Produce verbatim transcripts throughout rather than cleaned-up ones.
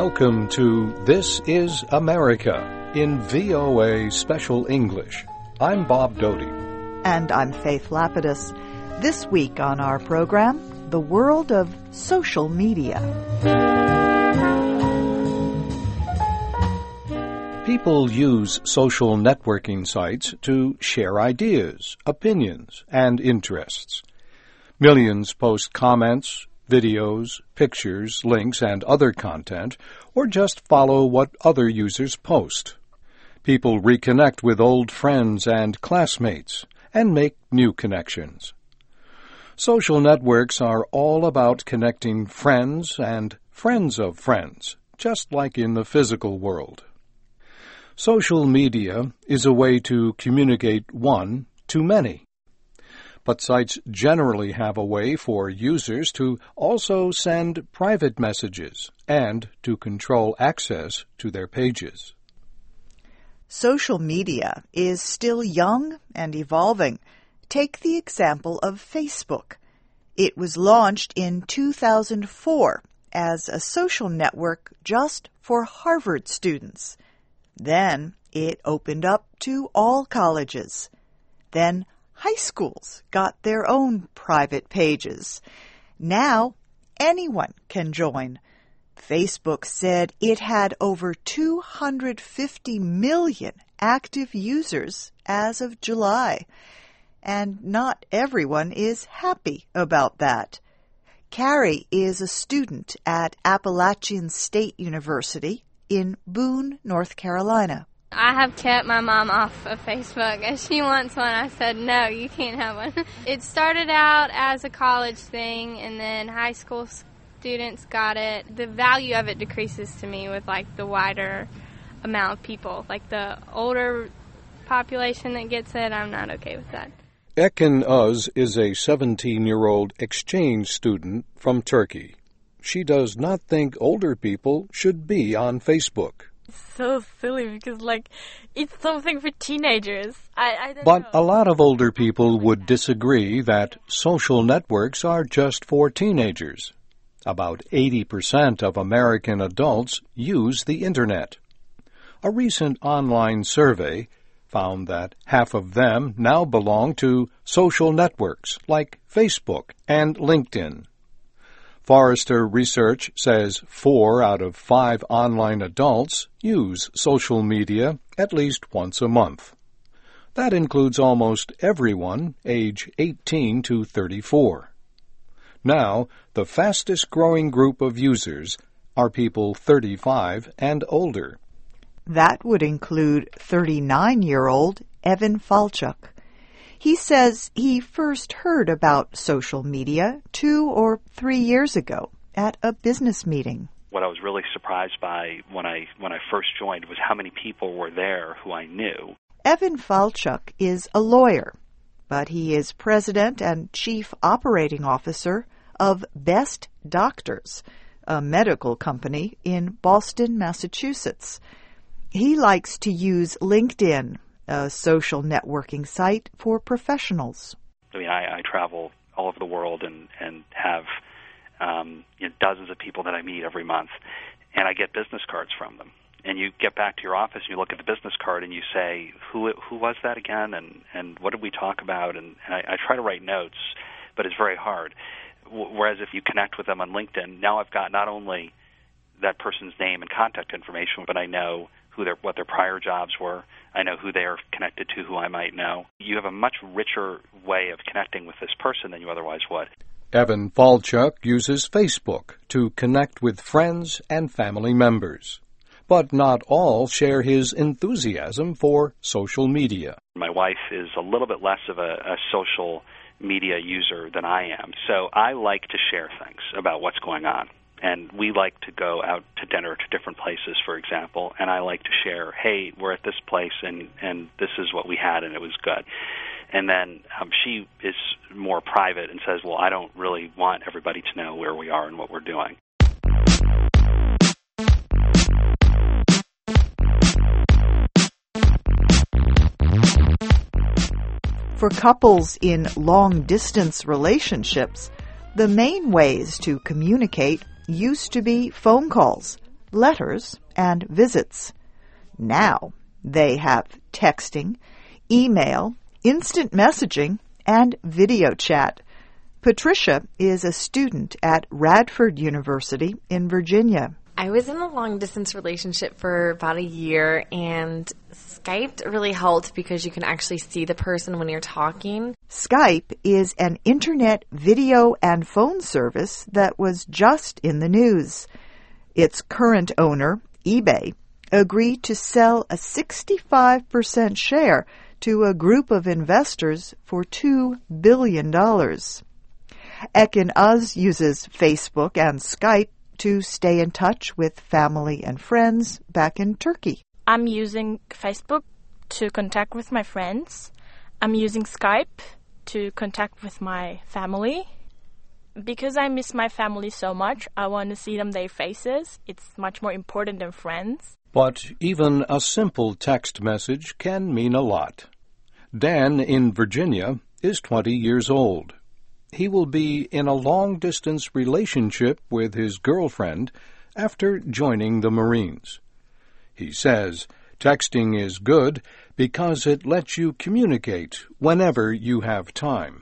Welcome to This is America in V O A Special English. I'm Bob Doty. And I'm Faith Lapidus. This week on our program, the world of social media. People use social networking sites to share ideas, opinions, and interests. Millions post comments, videos, pictures, links, and other content, or just follow what other users post. People reconnect with old friends and classmates and make new connections. Social networks are all about connecting friends and friends of friends, just like in the physical world. Social media is a way to communicate one to many. But sites generally have a way for users to also send private messages and to control access to their pages. Social media is still young and evolving. Take the example of Facebook. It was launched in two thousand four as a social network just for Harvard students. Then it opened up to all colleges. Then high schools got their own private pages. Now anyone can join. Facebook said it had over two hundred fifty million active users as of July. And not everyone is happy about that. Carrie is a student at Appalachian State University in Boone, North Carolina. I have kept my mom off of Facebook. If she wants one, I said, no, you can't have one. It started out as a college thing, and then high school students got it. The value of it decreases to me with, like, the wider amount of people. Like, the older population that gets it, I'm not okay with that. Ekin Uz is a seventeen-year-old exchange student from Turkey. She does not think older people should be on Facebook. So silly because, like, it's something for teenagers. I, I don't But know. a lot of older people would disagree that social networks are just for teenagers. About eighty percent of American adults use the Internet. A recent online survey found that half of them now belong to social networks like Facebook and LinkedIn. Forrester Research says four out of five online adults use social media at least once a month. That includes almost everyone age eighteen to thirty-four. Now, the fastest-growing group of users are people thirty-five and older. That would include thirty-nine-year-old Evan Falchuk. He says he first heard about social media two or three years ago at a business meeting. What I was really surprised by when I when I first joined was how many people were there who I knew. Evan Falchuk is a lawyer, but he is president and chief operating officer of Best Doctors, a medical company in Boston, Massachusetts. He likes to use LinkedIn, a social networking site for professionals. I mean, I, I travel all over the world and, and have um, you know, dozens of people that I meet every month, and I get business cards from them. And you get back to your office and you look at the business card and you say, who who was that again, and, and what did we talk about? And, and I, I try to write notes, but it's very hard. W- whereas if you connect with them on LinkedIn, now I've got not only that person's name and contact information, but I know who their what their prior jobs were. I know who they are connected to, who I might know. You have a much richer way of connecting with this person than you otherwise would. Evan Falchuk uses Facebook to connect with friends and family members. But not all share his enthusiasm for social media. My wife is a little bit less of a, a social media user than I am, so I like to share things about what's going on. And we like to go out to dinner to different places, for example, and I like to share, hey, we're at this place, and, and this is what we had, and it was good. And then um, she is more private and says, well, I don't really want everybody to know where we are and what we're doing. For couples in long-distance relationships, the main ways to communicate used to be phone calls, letters, and visits. Now they have texting, email, instant messaging, and video chat. Patricia is a student at Radford University in Virginia. I was in a long-distance relationship for about a year, and Skype really helped because you can actually see the person when you're talking. Skype is an internet video and phone service that was just in the news. Its current owner, eBay, agreed to sell a sixty-five percent share to a group of investors for two billion dollars. Ekin Uz uses Facebook and Skype to stay in touch with family and friends back in Turkey. I'm using Facebook to contact with my friends. I'm using Skype to contact with my family. Because I miss my family so much, I want to see them their faces. It's much more important than friends. But even a simple text message can mean a lot. Dan in Virginia is twenty years old. He will be in a long-distance relationship with his girlfriend after joining the Marines. He says texting is good because it lets you communicate whenever you have time.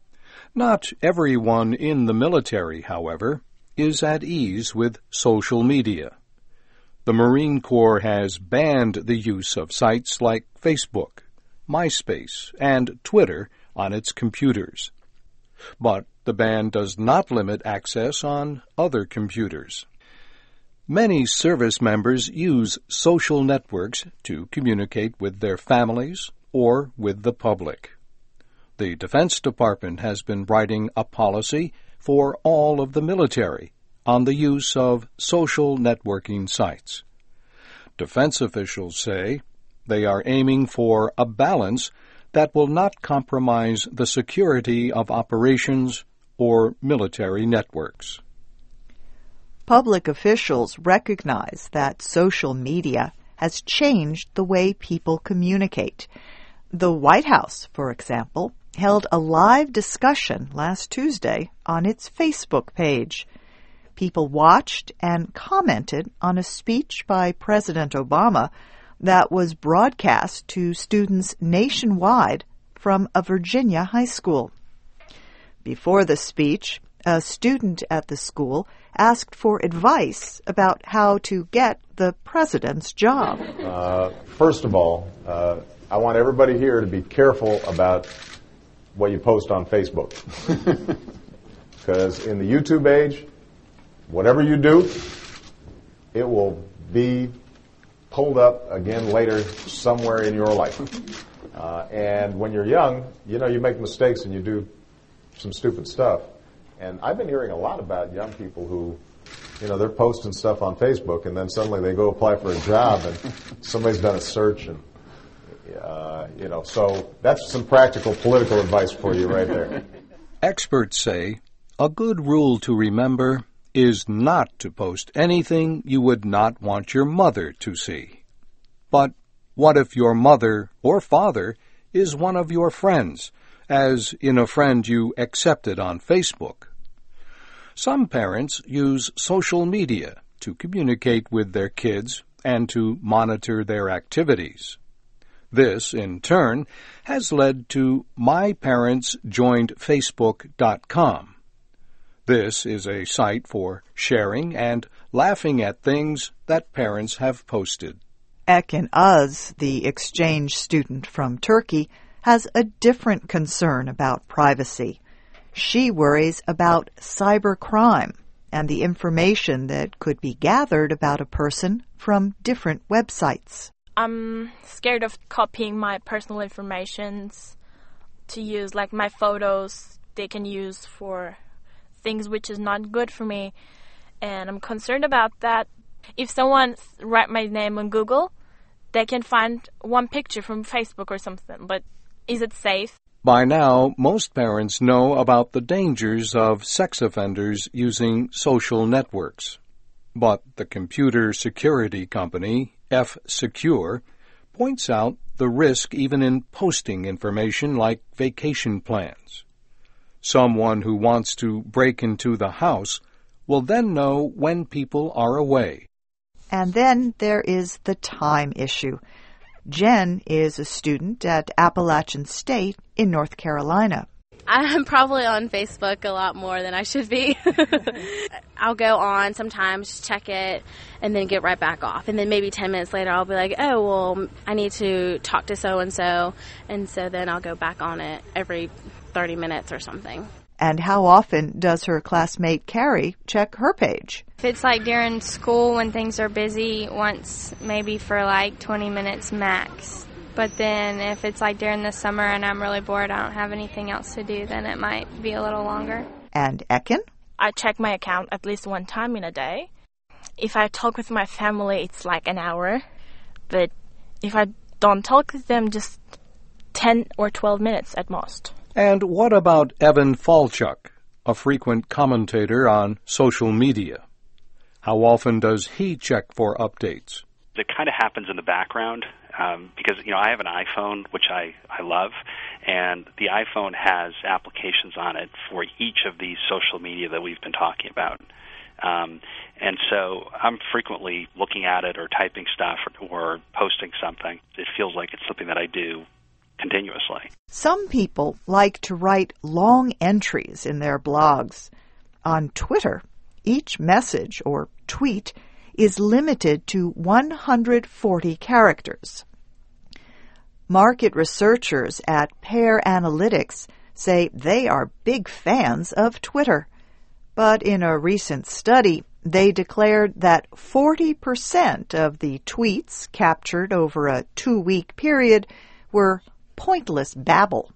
Not everyone in the military, however, is at ease with social media. The Marine Corps has banned the use of sites like Facebook, MySpace, and Twitter on its computers. But the ban does not limit access on other computers. Many service members use social networks to communicate with their families or with the public. The Defense Department has been writing a policy for all of the military on the use of social networking sites. Defense officials say they are aiming for a balance that will not compromise the security of operations or military networks. Public officials recognize that social media has changed the way people communicate. The White House, for example, held a live discussion last Tuesday on its Facebook page. People watched and commented on a speech by President Obama that was broadcast to students nationwide from a Virginia high school. Before the speech, a student at the school asked for advice about how to get the president's job. Uh, first of all, uh, I want everybody here to be careful about what you post on Facebook. Because in the YouTube age, whatever you do, it will be pulled up again later somewhere in your life. Uh, and when you're young, you know, you make mistakes and you do some stupid stuff. And I've been hearing a lot about young people who, you know, they're posting stuff on Facebook and then suddenly they go apply for a job and somebody's done a search and, uh, you know, so that's some practical political advice for you right there. Experts say a good rule to remember is not to post anything you would not want your mother to see. But what if your mother or father is one of your friends, as in a friend you accepted on Facebook? Some parents use social media to communicate with their kids and to monitor their activities. This, in turn, has led to my parents joined facebook dot com. This is a site for sharing and laughing at things that parents have posted. Ekin Uz, the exchange student from Turkey, has a different concern about privacy. She worries about cybercrime and the information that could be gathered about a person from different websites. I'm scared of copying my personal information to use, like my photos, they can use for things which is not good for me, and I'm concerned about that. If someone write my name on Google, they can find one picture from Facebook or something, but is it safe? By now, most parents know about the dangers of sex offenders using social networks. But the computer security company, F-Secure, points out the risk even in posting information like vacation plans. Someone who wants to break into the house will then know when people are away. And then there is the time issue. Jen is a student at Appalachian State in North Carolina. I'm probably on Facebook a lot more than I should be. I'll go on sometimes, check it, and then get right back off. And then maybe ten minutes later I'll be like, oh, well, I need to talk to so-and-so. And so then I'll go back on it every thirty minutes or something. And how often does her classmate Carrie check her page? If it's like during school when things are busy, once maybe for like twenty minutes max. But then if it's like during the summer and I'm really bored, I don't have anything else to do, then it might be a little longer. And Ekin? I check my account at least one time in a day. If I talk with my family, it's like an hour. But if I don't talk with them, just ten or twelve minutes at most. And what about Evan Falchuk, a frequent commentator on social media? How often does he check for updates? It kind of happens in the background um, because, you know, I have an iPhone, which I, I love, and the iPhone has applications on it for each of these social media that we've been talking about. Um, and so I'm frequently looking at it or typing stuff or, or posting something. It feels like it's something that I do continuously. Some people like to write long entries in their blogs. On Twitter, each message or tweet is limited to one hundred forty characters. Market researchers at Pear Analytics say they are big fans of Twitter. But in a recent study, they declared that forty percent of the tweets captured over a two-week period were pointless babble.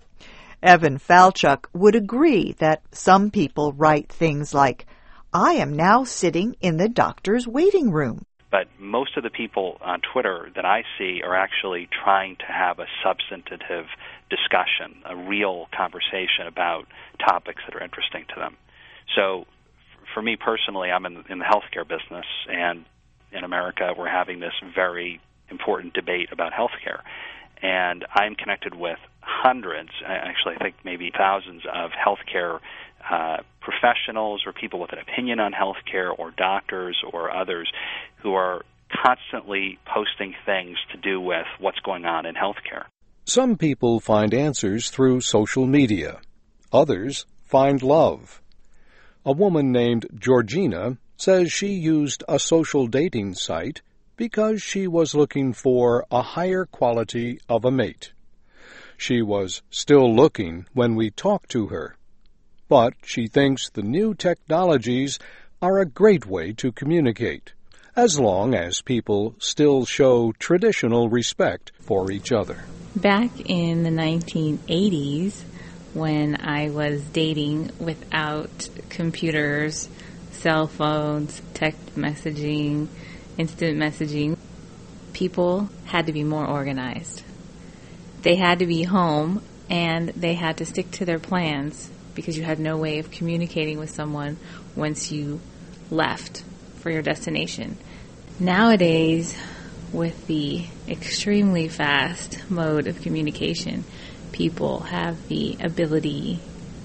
Evan Falchuk would agree that some people write things like, I am now sitting in the doctor's waiting room. But most of the people on Twitter that I see are actually trying to have a substantive discussion, a real conversation about topics that are interesting to them. So for me personally, I'm in, in the healthcare business, and in America we're having this very important debate about healthcare. And I'm connected with hundreds, actually I think maybe thousands of healthcare uh, professionals or people with an opinion on healthcare or doctors or others who are constantly posting things to do with what's going on in healthcare. Some people find answers through social media. Others find love. A woman named Georgina says she used a social dating site because she was looking for a higher quality of a mate. She was still looking when we talked to her, but she thinks the new technologies are a great way to communicate, as long as people still show traditional respect for each other. Back in the nineteen eighties, when I was dating without computers, cell phones, text messaging, instant messaging, people had to be more organized. They had to be home and they had to stick to their plans because you had no way of communicating with someone once you left for your destination. Nowadays, with the extremely fast mode of communication, people have the ability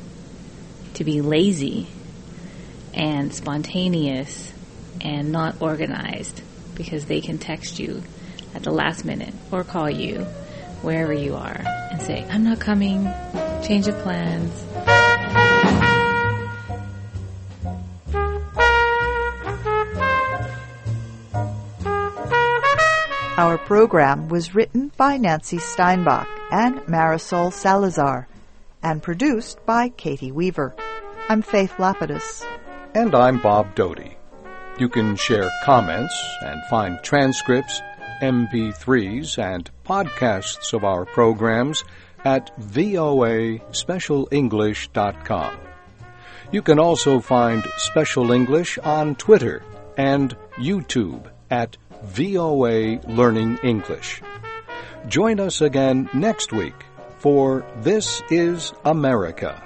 to be lazy and spontaneous and not organized because they can text you at the last minute or call you wherever you are and say, I'm not coming, change of plans. Our program was written by Nancy Steinbach and Marisol Salazar and produced by Katie Weaver. I'm Faith Lapidus. And I'm Bob Doty. You can share comments and find transcripts, M P threes, and podcasts of our programs at V O A special english dot com. You can also find Special English on Twitter and YouTube at V O A Learning English. Join us again next week for This is America.